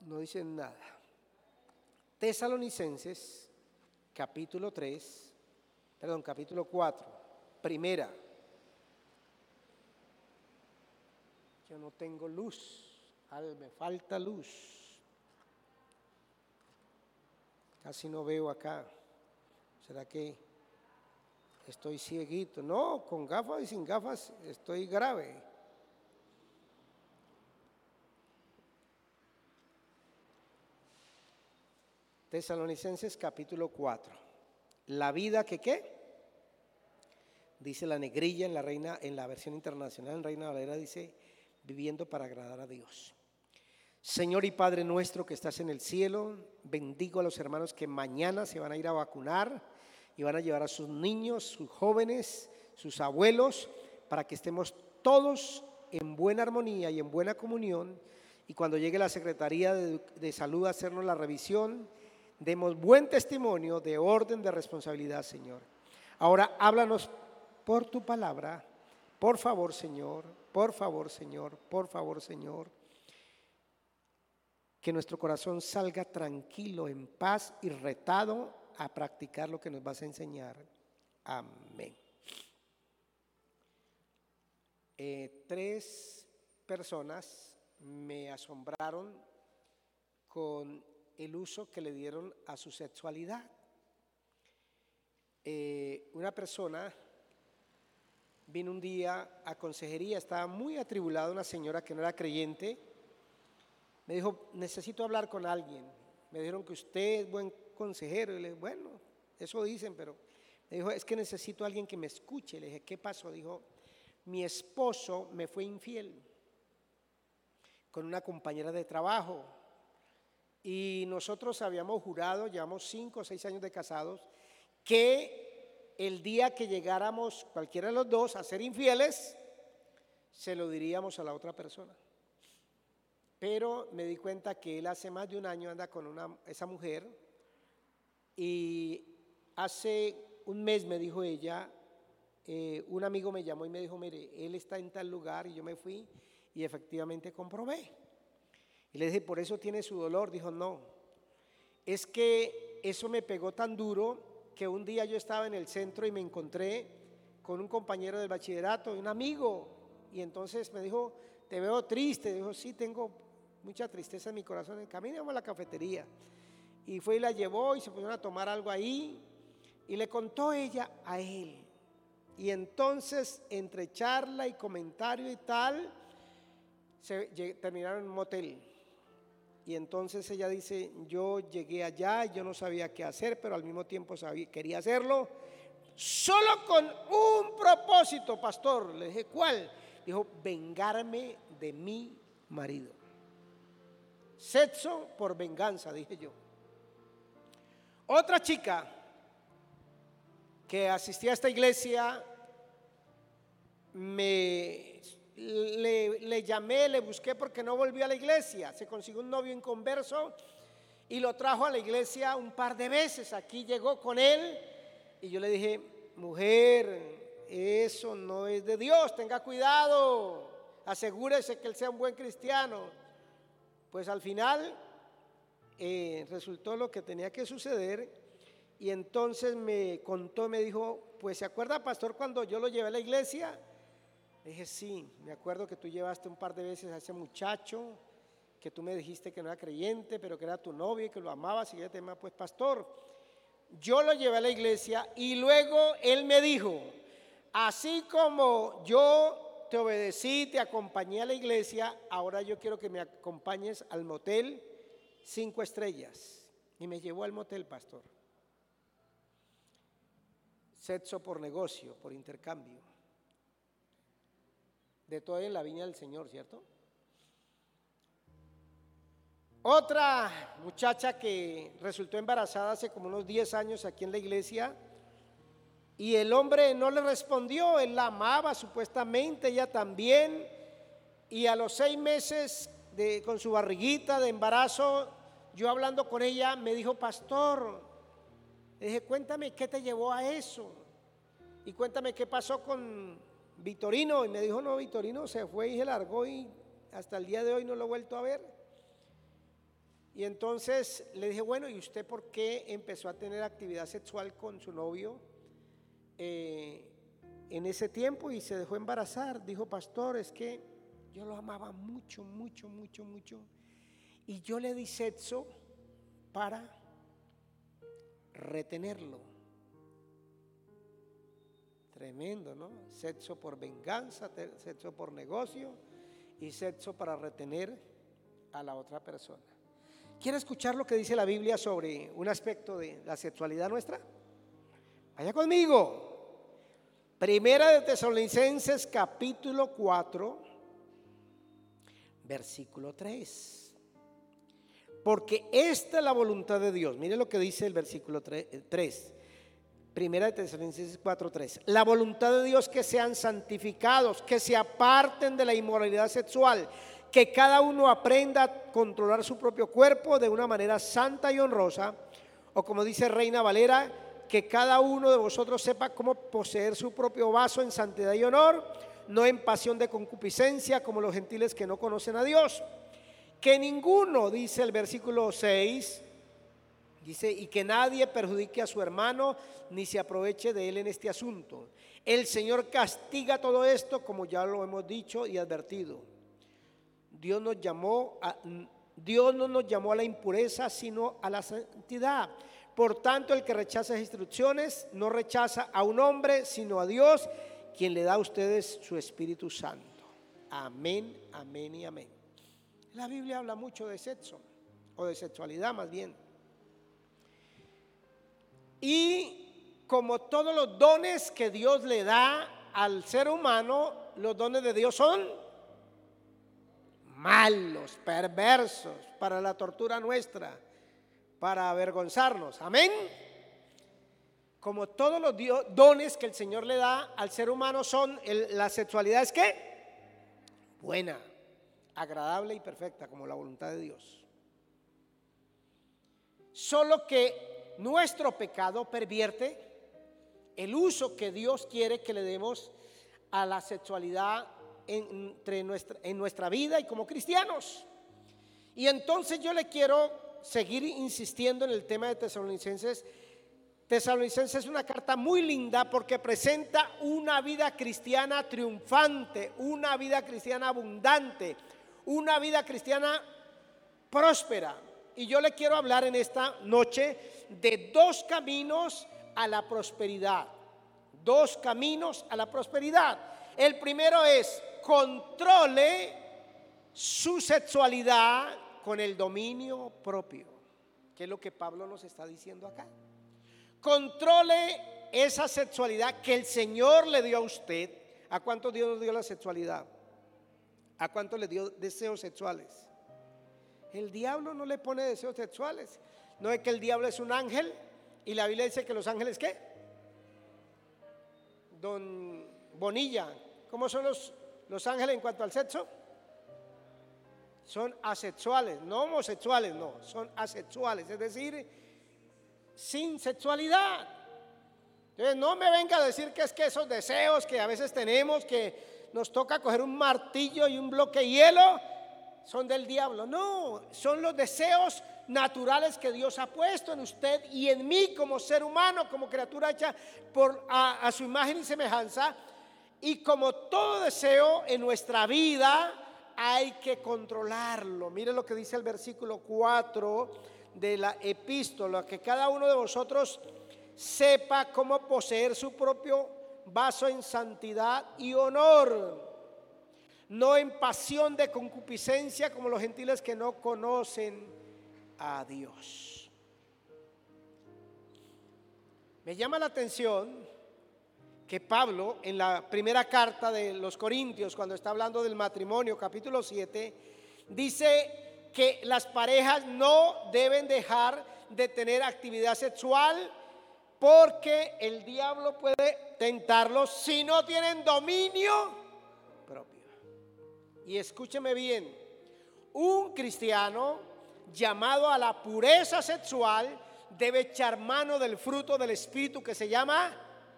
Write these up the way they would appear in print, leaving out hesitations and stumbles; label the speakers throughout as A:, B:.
A: No dicen nada. Tesalonicenses, capítulo 4, primera. Yo no tengo luz, me falta luz. Casi no veo acá. ¿Será que estoy cieguito? No, con gafas y sin gafas estoy grave. Tesalonicenses capítulo 4. La vida que ¿qué? Dice la negrilla en la versión internacional, en Reina Valera dice, viviendo para agradar a Dios. Señor y Padre nuestro que estás en el cielo, bendigo a los hermanos que mañana se van a ir a vacunar y van a llevar a sus niños, sus jóvenes, sus abuelos, para que estemos todos en buena armonía y en buena comunión, y cuando llegue la Secretaría de Salud a hacernos la revisión, demos buen testimonio de orden, de responsabilidad, Señor. Ahora háblanos por tu palabra, por favor, Señor, por favor, Señor, por favor, Señor. Que nuestro corazón salga tranquilo, en paz y retado a practicar lo que nos vas a enseñar. Amén. 3 personas me asombraron con el uso que le dieron a su sexualidad. Una persona vino un día a consejería, estaba muy atribulada, una señora que no era creyente. Me dijo, necesito hablar con alguien. Me dijeron que usted es buen consejero. Y le dije, bueno, eso dicen, pero me dijo, es que necesito a alguien que me escuche. Le dije, ¿qué pasó? Dijo, mi esposo me fue infiel con una compañera de trabajo. Y nosotros habíamos jurado, llevamos 5 o 6 años de casados, que el día que llegáramos cualquiera de los dos a ser infieles, se lo diríamos a la otra persona. Pero me di cuenta que él hace más de un año anda con esa mujer, y hace un mes me dijo ella, un amigo me llamó y me dijo, mire, él está en tal lugar, y yo me fui y efectivamente comprobé. Y le dije, ¿por eso tiene su dolor? Dijo, no, es que eso me pegó tan duro que un día yo estaba en el centro y me encontré con un compañero del bachillerato, un amigo, y entonces me dijo, te veo triste. Dijo, sí, tengo mucha tristeza en mi corazón. Caminamos a la cafetería, y fue y la llevó y se pusieron a tomar algo ahí, y le contó ella a él, y entonces entre charla y comentario y tal, terminaron en un motel. Y entonces ella dice, yo llegué allá y yo no sabía qué hacer, pero al mismo tiempo quería hacerlo, solo con un propósito, pastor. Le dije, ¿cuál? Dijo, vengarme de mi marido. Sexo por venganza, dije yo. Otra chica que asistía a esta iglesia, le llamé, le busqué porque no volvió a la iglesia. Se consiguió un novio inconverso y lo trajo a la iglesia un par de veces. Aquí llegó con él y yo le dije, mujer, eso no es de Dios, tenga cuidado, asegúrese que él sea un buen cristiano. Pues al final resultó lo que tenía que suceder, y entonces me contó, me dijo, pues ¿se acuerda, pastor, cuando yo lo llevé a la iglesia? Le dije, sí, me acuerdo que tú llevaste un par de veces a ese muchacho, que tú me dijiste que no era creyente, pero que era tu novio y que lo amabas, y ella te llama, pues pastor, yo lo llevé a la iglesia, y luego él me dijo, así como yo te obedecí, te acompañé a la iglesia, ahora yo quiero que me acompañes al motel 5 estrellas. Y me llevó al motel, pastor. Sexo por negocio, por intercambio. De todo en la viña del Señor, ¿cierto? Otra muchacha que resultó embarazada hace como unos 10 años aquí en la iglesia, y el hombre no le respondió. Él la amaba supuestamente, ella también, y a los 6 meses con su barriguita de embarazo, yo hablando con ella, me dijo, pastor, le dije, cuéntame qué te llevó a eso, y cuéntame qué pasó con Vitorino. Y me dijo, no, Vitorino se fue y se largó, y hasta el día de hoy no lo he vuelto a ver. Y entonces le dije, bueno, ¿y usted por qué empezó a tener actividad sexual con su novio en ese tiempo y se dejó embarazar? Dijo, pastor, es que yo lo amaba mucho, mucho, mucho, mucho. Y yo le di sexo para retenerlo. Tremendo, ¿no? Sexo por venganza, sexo por negocio y sexo para retener a la otra persona. ¿Quiere escuchar lo que dice la Biblia sobre un aspecto de la sexualidad nuestra? Vaya conmigo. Primera de Tesalonicenses capítulo 4, versículo 3. Porque esta es la voluntad de Dios. Mire lo que dice el versículo 3. Primera de Tesalonicenses 4:3. La voluntad de Dios que sean santificados, que se aparten de la inmoralidad sexual, que cada uno aprenda a controlar su propio cuerpo de una manera santa y honrosa, o como dice Reina Valera, que cada uno de vosotros sepa cómo poseer su propio vaso en santidad y honor, no en pasión de concupiscencia como los gentiles que no conocen a Dios. Que ninguno, dice el versículo 6, dice, y que nadie perjudique a su hermano ni se aproveche de él en este asunto. El Señor castiga todo esto, como ya lo hemos dicho y advertido. Dios no nos llamó a la impureza, sino a la santidad. Por tanto, el que rechaza las instrucciones no rechaza a un hombre, sino a Dios, quien le da a ustedes su Espíritu Santo. Amén, amén y amén. La Biblia habla mucho de sexo, o de sexualidad más bien. Y como todos los dones que Dios le da al ser humano, los dones de Dios son malos, perversos, para la tortura nuestra, para avergonzarnos. Amén. Como todos los dones que el Señor le da al ser humano son, la sexualidad es ¿qué? Buena, agradable y perfecta, como la voluntad de Dios. Solo que nuestro pecado pervierte el uso que Dios quiere que le demos a la sexualidad en nuestra vida y como cristianos. Y entonces yo le quiero seguir insistiendo en el tema de Tesalonicenses. Tesalonicenses es una carta muy linda porque presenta una vida cristiana triunfante, una vida cristiana abundante, una vida cristiana próspera. Y yo le quiero hablar en esta noche de dos caminos a la prosperidad. Dos caminos a la prosperidad. El primero es: controle su sexualidad con el dominio propio, que es lo que Pablo nos está diciendo acá. Controle esa sexualidad que el Señor le dio a usted. ¿A cuántos Dios nos dio la sexualidad? ¿A cuántos le dio deseos sexuales? El diablo no le pone deseos sexuales. No es que el diablo es un ángel y la Biblia dice que los ángeles ¿qué? Don Bonilla, ¿cómo son los ángeles en cuanto al sexo? Son asexuales, no homosexuales, no, son asexuales, es decir, sin sexualidad. Entonces no me venga a decir que es que esos deseos que a veces tenemos, que nos toca coger un martillo y un bloque de hielo, son del diablo. No, son los deseos naturales que Dios ha puesto en usted y en mí como ser humano, como criatura hecha a su imagen y semejanza. Y como todo deseo en nuestra vida hay que controlarlo. Mire lo que dice el versículo 4 de la epístola: que cada uno de vosotros sepa cómo poseer su propio vaso en santidad y honor, no en pasión de concupiscencia como los gentiles que no conocen a Dios. Me llama la atención que Pablo en la primera carta de los Corintios, cuando está hablando del matrimonio, capítulo 7, dice que las parejas no deben dejar de tener actividad sexual porque el diablo puede tentarlos si no tienen dominio propio. Y escúcheme bien, un cristiano llamado a la pureza sexual debe echar mano del fruto del Espíritu que se llama,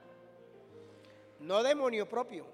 A: no demonio propio,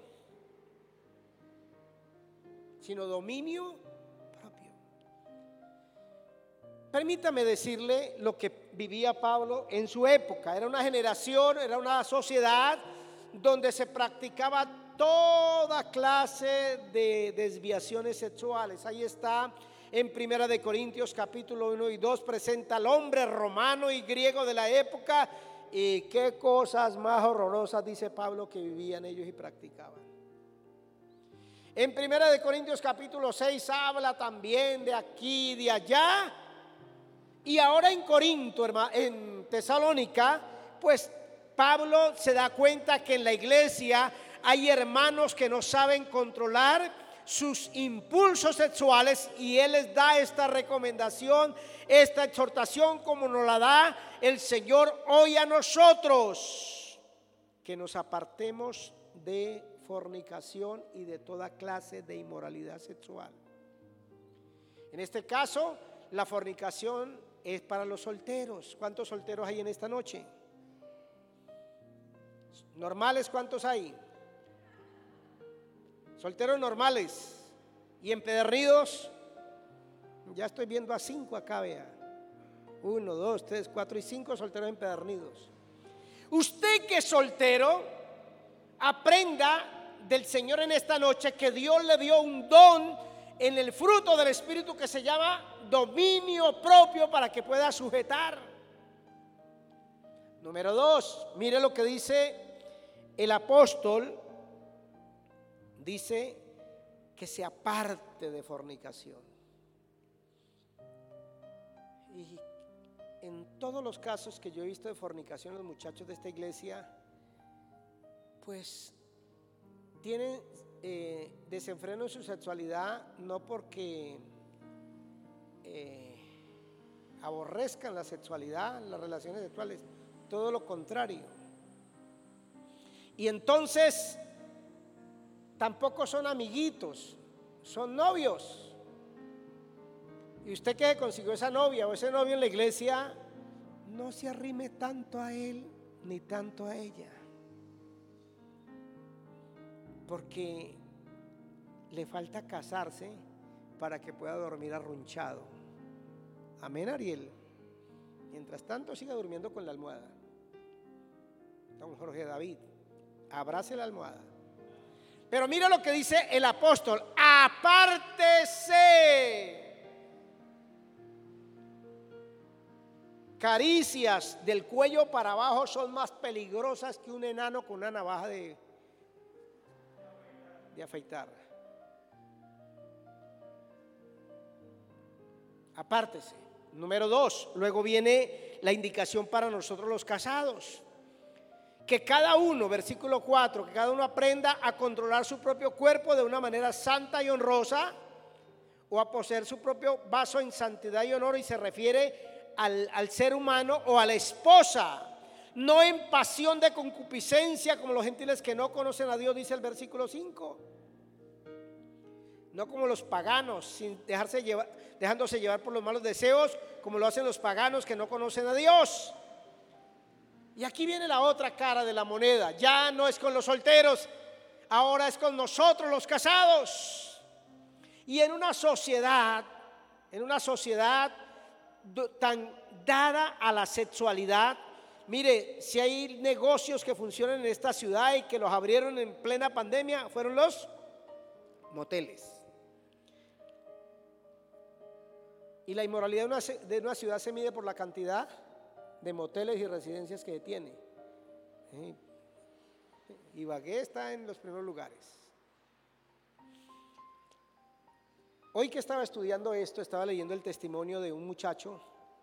A: sino dominio propio. Permítame decirle lo que vivía Pablo en su época. Era una generación, era una sociedad donde se practicaba toda clase de desviaciones sexuales. Ahí está en Primera de Corintios capítulo 1 y 2, presenta al hombre romano y griego de la época, y qué cosas más horrorosas, dice Pablo, que vivían ellos y practicaban. En Primera de Corintios capítulo 6 habla también de aquí y de allá. Y ahora en Corinto, en Tesalónica, pues Pablo se da cuenta que en la iglesia hay hermanos que no saben controlar sus impulsos sexuales, y él les da esta recomendación, esta exhortación, como nos la da el Señor hoy a nosotros, que nos apartemos de fornicación y de toda clase de inmoralidad sexual. En este caso, la fornicación es para los solteros. ¿Cuántos solteros hay en esta noche? ¿Normales cuántos hay? Solteros normales. ¿Y empedernidos? Ya estoy viendo a 5 acá, vea. 1, 2, 3, 4 y 5 solteros empedernidos. Usted que es soltero, aprenda del Señor en esta noche que Dios le dio un don en el fruto del Espíritu que se llama dominio propio, para que pueda sujetar. Número 2, mire lo que dice el apóstol. Dice que se aparte de fornicación. Y en todos los casos que yo he visto de fornicación, los muchachos de esta iglesia pues tienen desenfreno en su sexualidad, no porque aborrezcan la sexualidad, las relaciones sexuales, todo lo contrario. Y entonces tampoco son amiguitos, son novios. Y usted que consiguió esa novia o ese novio en la iglesia, no se arrime tanto a él ni tanto a ella, porque le falta casarse para que pueda dormir arrunchado. Amén, Ariel. Mientras tanto, siga durmiendo con la almohada. Don Jorge David, abrace la almohada. Pero mira lo que dice el apóstol: apártese. Caricias del cuello para abajo son más peligrosas que un enano con una navaja de afeitar. Apártese. Número 2, luego viene la indicación para nosotros los casados. Que cada uno, versículo 4, que cada uno aprenda a controlar su propio cuerpo de una manera santa y honrosa, o a poseer su propio vaso en santidad y honor, y se refiere al ser humano o a la esposa, no en pasión de concupiscencia como los gentiles que no conocen a Dios, dice el versículo 5. No como los paganos, sin dejándose llevar por los malos deseos, como lo hacen los paganos que no conocen a Dios. Y aquí viene la otra cara de la moneda. Ya no es con los solteros, ahora es con nosotros los casados. Y en una sociedad tan dada a la sexualidad, mire, si hay negocios que funcionan en esta ciudad y que los abrieron en plena pandemia, fueron los moteles. Y la inmoralidad de una ciudad se mide por la cantidad de moteles y residencias que tiene. Ibagué está en los primeros lugares. Hoy que estaba estudiando esto, estaba leyendo el testimonio de un muchacho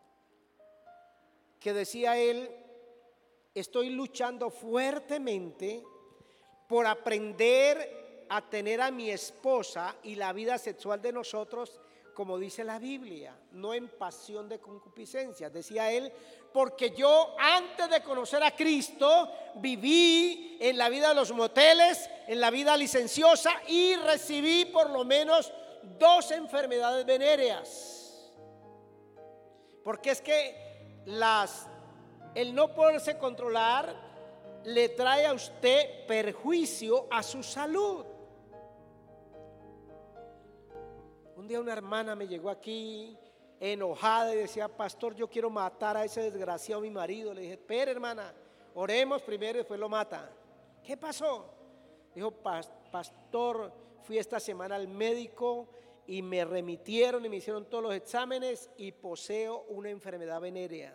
A: que decía él: estoy luchando fuertemente por aprender a tener a mi esposa y la vida sexual de nosotros, como dice la Biblia, no en pasión de concupiscencia. Decía él: porque yo antes de conocer a Cristo viví en la vida de los moteles, en la vida licenciosa, y recibí por lo menos 2 enfermedades venéreas. Porque es que el no poderse controlar le trae a usted perjuicio a su salud. Un día una hermana me llegó aquí enojada y decía: pastor, yo quiero matar a ese desgraciado mi marido. Le dije: espera, hermana, oremos primero y después lo mata. ¿Qué pasó? Dijo: pastor, fui esta semana al médico y me remitieron y me hicieron todos los exámenes y poseo una enfermedad venérea.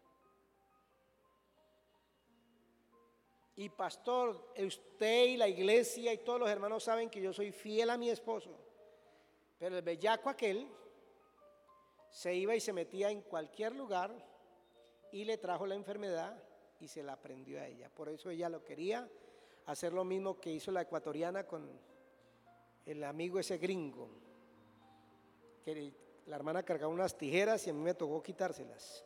A: Y pastor, usted y la iglesia y todos los hermanos saben que yo soy fiel a mi esposo. Pero el bellaco aquel se iba y se metía en cualquier lugar y le trajo la enfermedad y se la prendió a ella. Por eso ella lo quería hacer lo mismo que hizo la ecuatoriana con el amigo ese gringo, que la hermana cargaba unas tijeras y a mí me tocó quitárselas.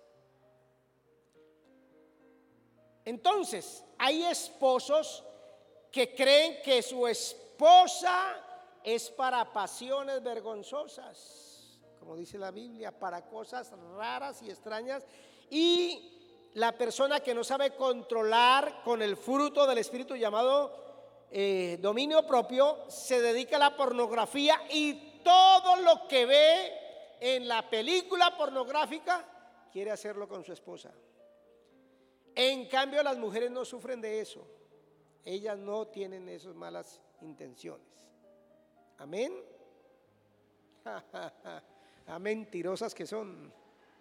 A: Entonces, hay esposos que creen que su esposa es para pasiones vergonzosas, como dice la Biblia, para cosas raras y extrañas, y la persona que no sabe controlar con el fruto del Espíritu llamado dominio propio, se dedica a la pornografía y todo lo que ve en la película pornográfica quiere hacerlo con su esposa. En cambio, las mujeres no sufren de eso. Ellas no tienen esas malas intenciones. Amén. Mentirosas que son.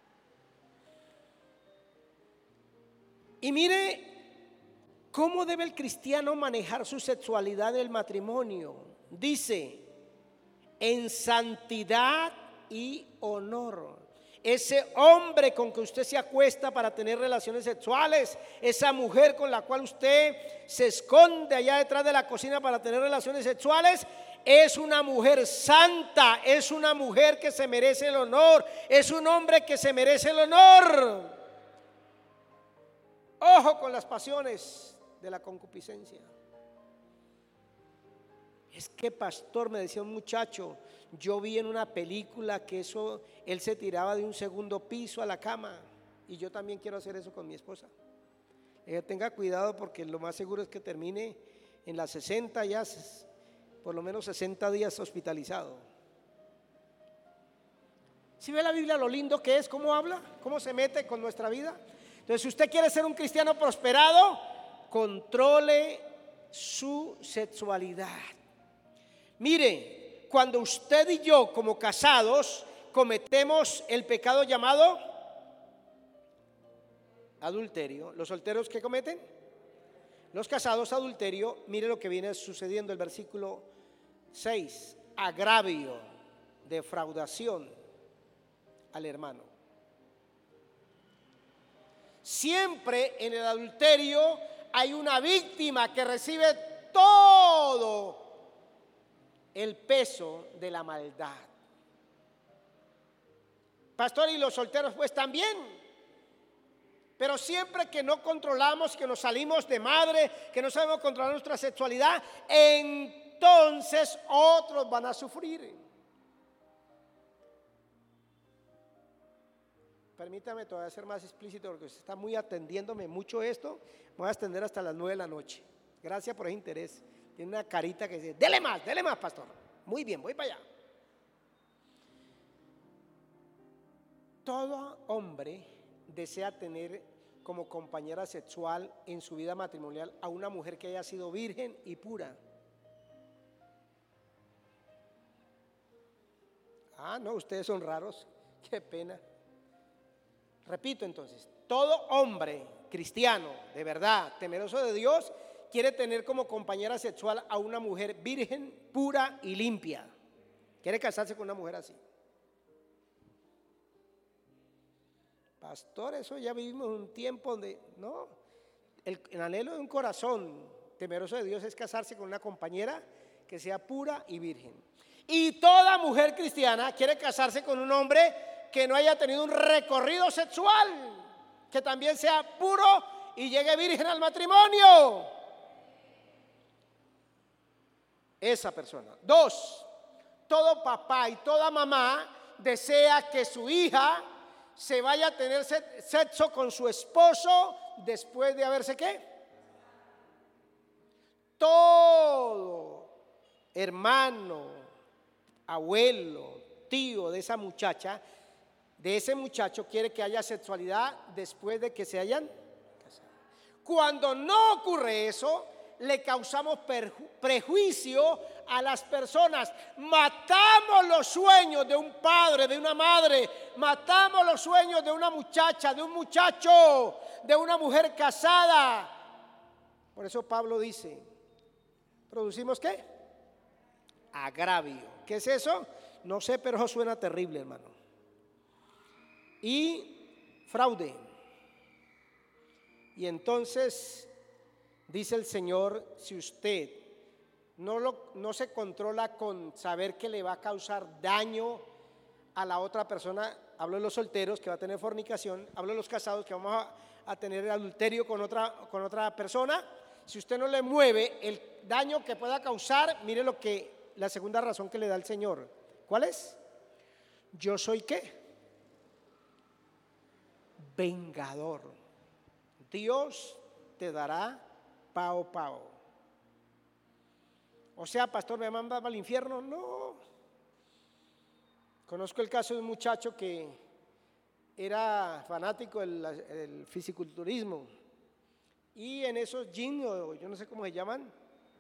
A: Y mire cómo debe el cristiano manejar su sexualidad en el matrimonio. Dice: en santidad y honor. Ese hombre con que usted se acuesta para tener relaciones sexuales, esa mujer con la cual usted se esconde allá detrás de la cocina para tener relaciones sexuales, es una mujer santa, es una mujer que se merece el honor, es un hombre que se merece el honor. Ojo con las pasiones de la concupiscencia. Es que, pastor, me decía un muchacho, yo vi en una película que él se tiraba de un segundo piso a la cama, y yo también quiero hacer eso con mi esposa. Tenga cuidado, porque lo más seguro es que termine en las 60, ya por lo menos 60 días hospitalizado. ¿Sí ve la Biblia lo lindo que es? ¿Cómo habla? ¿Cómo se mete con nuestra vida? Entonces, si usted quiere ser un cristiano prosperado, controle su sexualidad. Mire, cuando usted y yo como casados cometemos el pecado llamado adulterio, ¿los solteros qué cometen? Los casados, adulterio. Mire lo que viene sucediendo el versículo 6: agravio, defraudación al hermano. Siempre en el adulterio hay una víctima que recibe todo el peso de la maldad. Pastor, y los solteros pues también. Pero siempre que no controlamos, que nos salimos de madre, que no sabemos controlar nuestra sexualidad, entonces otros van a sufrir. Permítame todavía ser más explícito, porque usted está muy atendiéndome mucho esto. Me voy a extender hasta las 9 de la noche. Gracias por ese interés. Tiene una carita que dice: dele más, pastor. Muy bien, voy para allá. Todo hombre desea tener como compañera sexual en su vida matrimonial a una mujer que haya sido virgen y pura. No, ustedes son raros. Qué pena. Repito entonces, todo hombre cristiano, de verdad, temeroso de Dios, quiere tener como compañera sexual a una mujer virgen, pura y limpia. Quiere casarse con una mujer así. Pastor, eso ya vivimos un tiempo donde, no, el anhelo de un corazón temeroso de Dios es casarse con una compañera que sea pura y virgen. Y toda mujer cristiana quiere casarse con un hombre que no haya tenido un recorrido sexual, que también sea puro y llegue virgen al matrimonio. Esa persona. 2, todo papá y toda mamá desea que su hija se vaya a tener sexo con su esposo después de haberse ¿qué? Todo hermano, abuelo, tío de esa muchacha de ese muchacho quiere que haya sexualidad después de que se hayan casado. Cuando no ocurre eso, le causamos prejuicio a las personas. Matamos los sueños de un padre, de una madre. Matamos los sueños de una muchacha, de un muchacho, de una mujer casada. Por eso Pablo dice, ¿producimos qué? Agravio. ¿Qué es eso? No sé, pero eso suena terrible, hermano. Y fraude. Y entonces dice el Señor, si usted no se controla con saber que le va a causar daño a la otra persona, hablo de los solteros que va a tener fornicación, hablo de los casados que vamos a tener adulterio con otra persona, si usted no le mueve el daño que pueda causar, mire la segunda razón que le da el Señor. ¿Cuál es? Yo soy ¿qué? Vengador. Dios te dará pao. O sea, pastor, ¿me manda al infierno? No. Conozco el caso de un muchacho que era fanático del fisiculturismo y en esos gym, o yo no sé cómo se llaman,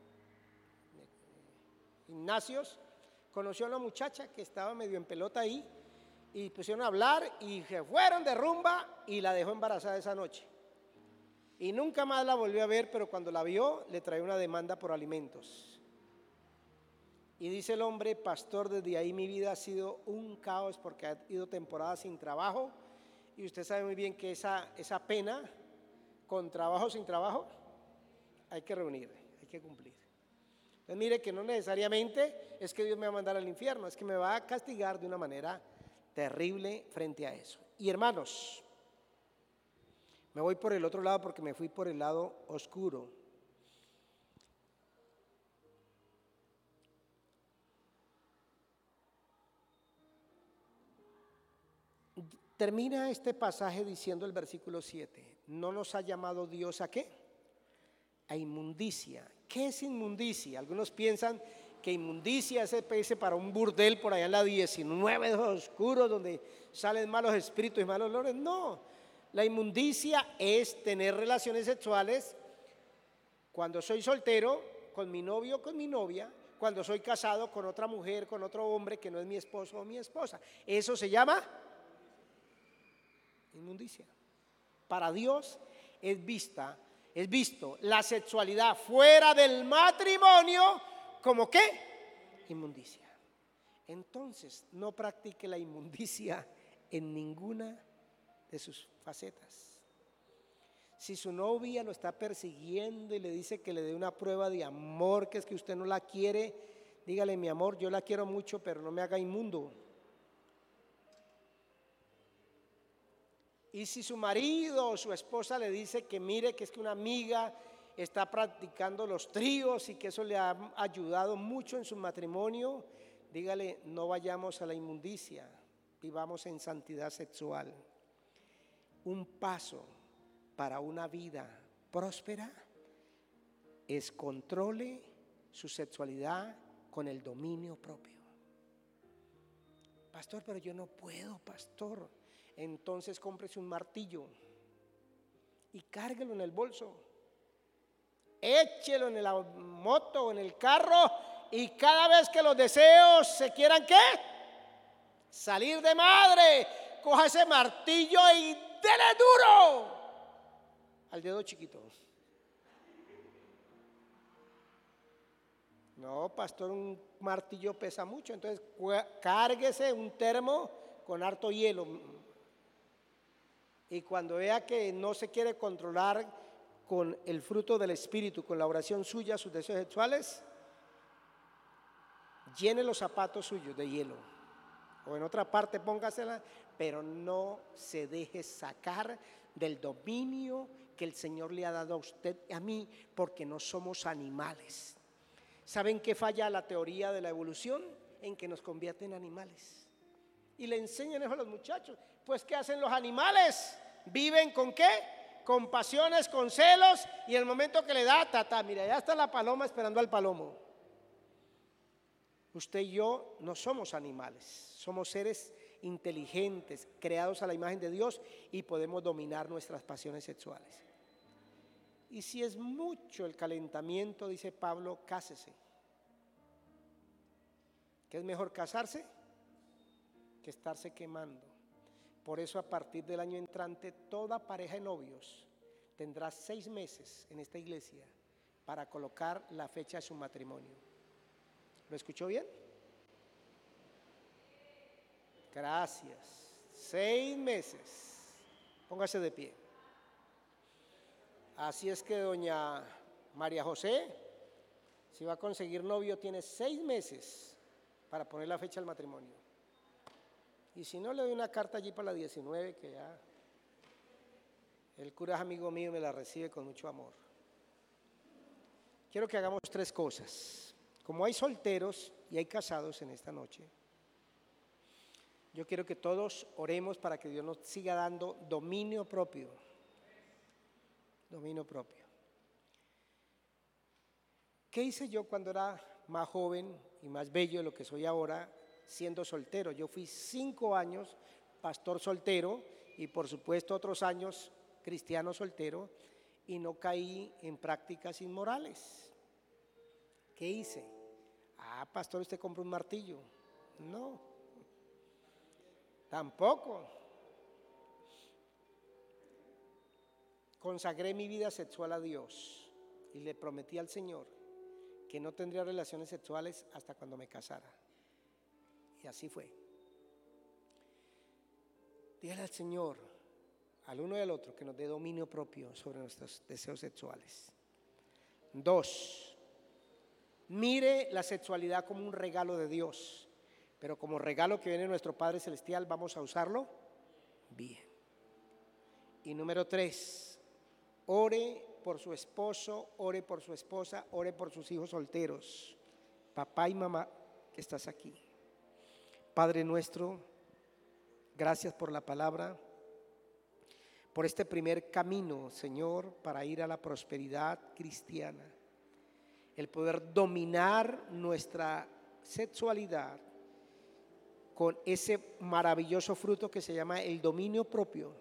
A: gimnasios, conoció a una muchacha que estaba medio en pelota ahí y pusieron a hablar y se fueron de rumba y la dejó embarazada esa noche. Y nunca más la volvió a ver, pero cuando la vio le traía una demanda por alimentos. Y dice el hombre, pastor, desde ahí mi vida ha sido un caos porque ha ido temporadas sin trabajo y usted sabe muy bien que esa pena con trabajo sin trabajo hay que reunir, hay que cumplir. Entonces mire que no necesariamente es que Dios me va a mandar al infierno, es que me va a castigar de una manera terrible frente a eso. Y hermanos, me voy por el otro lado porque me fui por el lado oscuro. Termina este pasaje diciendo el versículo 7, ¿no nos ha llamado Dios a qué? A inmundicia. ¿Qué es inmundicia? Algunos piensan que inmundicia es ese para un burdel por allá en la 19 de los oscuros donde salen malos espíritus y malos olores. No, la inmundicia es tener relaciones sexuales cuando soy soltero, con mi novio o con mi novia, cuando soy casado con otra mujer, con otro hombre que no es mi esposo o mi esposa. Eso se llama inmundicia. Para Dios es visto la sexualidad fuera del matrimonio como ¿qué? Inmundicia. Entonces, no practique la inmundicia en ninguna de sus facetas. Si su novia lo está persiguiendo y le dice que le dé una prueba de amor, que es que usted no la quiere, dígale, mi amor, yo la quiero mucho, pero no me haga inmundo. Y si su marido o su esposa le dice que mire que es que una amiga está practicando los tríos y que eso le ha ayudado mucho en su matrimonio, dígale, no vayamos a la inmundicia, vivamos en santidad sexual. Un paso para una vida próspera es controle su sexualidad con el dominio propio. Pastor, pero yo no puedo, pastor. Entonces cómprese un martillo y cárguelo en el bolso, échelo en la moto o en el carro y cada vez que los deseos se quieran ¿qué? Salir de madre, coja ese martillo y dele duro al dedo chiquito. No, pastor, un martillo pesa mucho, entonces cárguese un termo con harto hielo. Y cuando vea que no se quiere controlar con el fruto del Espíritu, con la oración suya, sus deseos sexuales, llene los zapatos suyos de hielo. O en otra parte póngasela, pero no se deje sacar del dominio que el Señor le ha dado a usted y a mí, porque no somos animales. ¿Saben qué falla la teoría de la evolución? En que nos convierte en animales. Y le enseñan eso a los muchachos. Pues ¿qué hacen los animales? ¿Viven con qué? Con pasiones, con celos, y el momento que le da, mira, ya está la paloma esperando al palomo. Usted y yo no somos animales, somos seres inteligentes, creados a la imagen de Dios y podemos dominar nuestras pasiones sexuales. Y si es mucho el calentamiento, dice Pablo, cásese. ¿Qué es mejor, casarse que estarse quemando? Por eso a partir del año entrante toda pareja de novios tendrá 6 meses en esta iglesia para colocar la fecha de su matrimonio. ¿Lo escuchó bien? Gracias. 6 meses. Póngase de pie. Así es que doña María José, si va a conseguir novio, tiene 6 meses para poner la fecha del matrimonio. Y si no, le doy una carta allí para la 19, que ya el cura es amigo mío y me la recibe con mucho amor. Quiero que hagamos 3 cosas. Como hay solteros y hay casados en esta noche, yo quiero que todos oremos para que Dios nos siga dando dominio propio. Dominio propio. ¿Qué hice yo cuando era más joven y más bello de lo que soy ahora siendo soltero? Yo fui 5 años pastor soltero y por supuesto otros años cristiano soltero y no caí en prácticas inmorales. ¿Qué hice? Pastor, ¿usted compró un martillo? No, tampoco. Consagré mi vida sexual a Dios y le prometí al Señor que no tendría relaciones sexuales hasta cuando me casara. Y así fue. Dígale al Señor, al uno y al otro, que nos dé dominio propio sobre nuestros deseos sexuales. 2, mire la sexualidad como un regalo de Dios, pero como regalo que viene de nuestro Padre Celestial, vamos a usarlo bien. Y número 3, ore por su esposo, ore por su esposa, ore por sus hijos solteros, papá y mamá que estás aquí. Padre nuestro, gracias por la palabra, por este primer camino, Señor, para ir a la prosperidad cristiana, el poder dominar nuestra sexualidad con ese maravilloso fruto que se llama el dominio propio.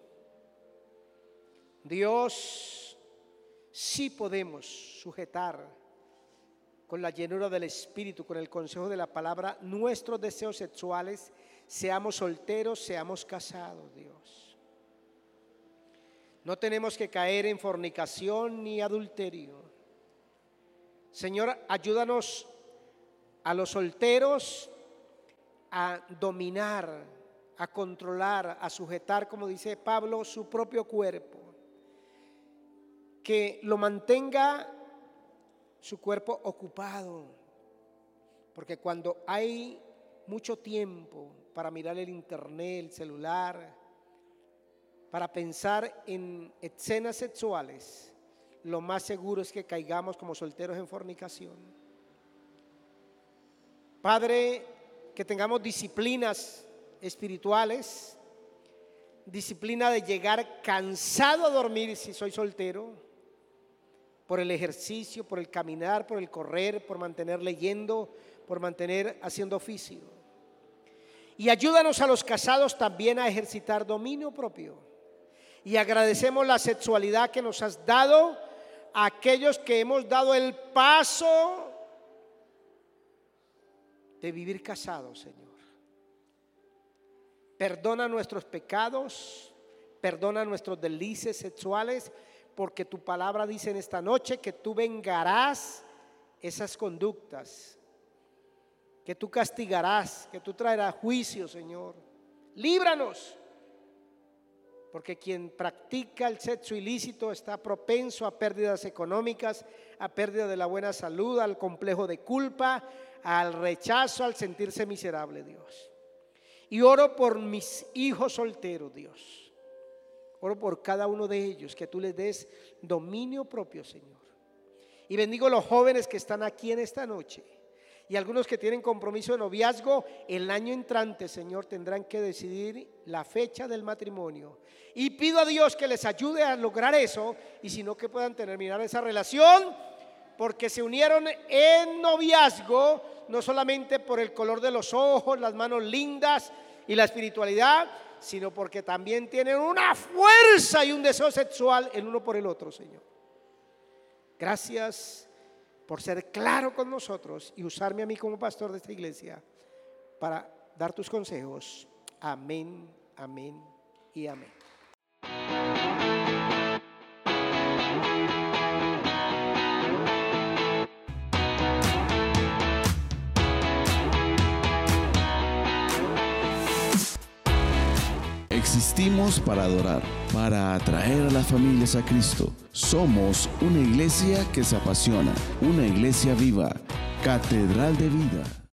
A: Dios, sí podemos sujetar con la llenura del Espíritu, con el consejo de la palabra, nuestros deseos sexuales, seamos solteros, seamos casados, Dios. No tenemos que caer en fornicación ni adulterio. Señor, ayúdanos a los solteros a dominar, a controlar, a sujetar, como dice Pablo, su propio cuerpo. Que lo mantenga su cuerpo ocupado, porque cuando hay mucho tiempo para mirar el internet, el celular, para pensar en escenas sexuales, lo más seguro es que caigamos como solteros en fornicación. Padre, que tengamos disciplinas espirituales, disciplina de llegar cansado a dormir si soy soltero, por el ejercicio, por el caminar, por el correr, por mantener leyendo, por mantener haciendo oficio. Y ayúdanos a los casados también a ejercitar dominio propio. Y agradecemos la sexualidad que nos has dado a aquellos que hemos dado el paso de vivir casados, Señor. Perdona nuestros pecados, perdona nuestros delices sexuales, porque tu palabra dice en esta noche que tú vengarás esas conductas, que tú castigarás, que tú traerás juicio, Señor. Líbranos, porque quien practica el sexo ilícito está propenso a pérdidas económicas, a pérdida de la buena salud, al complejo de culpa, al rechazo, al sentirse miserable, Dios. Y oro por mis hijos solteros, Dios. Oro por cada uno de ellos, que tú les des dominio propio, Señor. Y bendigo a los jóvenes que están aquí en esta noche. Y algunos que tienen compromiso de noviazgo, el año entrante, Señor, tendrán que decidir la fecha del matrimonio. Y pido a Dios que les ayude a lograr eso, y si no, que puedan terminar esa relación, porque se unieron en noviazgo, no solamente por el color de los ojos, las manos lindas, y la espiritualidad, sino porque también tienen una fuerza y un deseo sexual el uno por el otro, Señor. Gracias por ser claro con nosotros y usarme a mí como pastor de esta iglesia para dar tus consejos. Amén, amén y amén.
B: Existimos para adorar, para atraer a las familias a Cristo. Somos una iglesia que se apasiona, una iglesia viva, Catedral de Vida.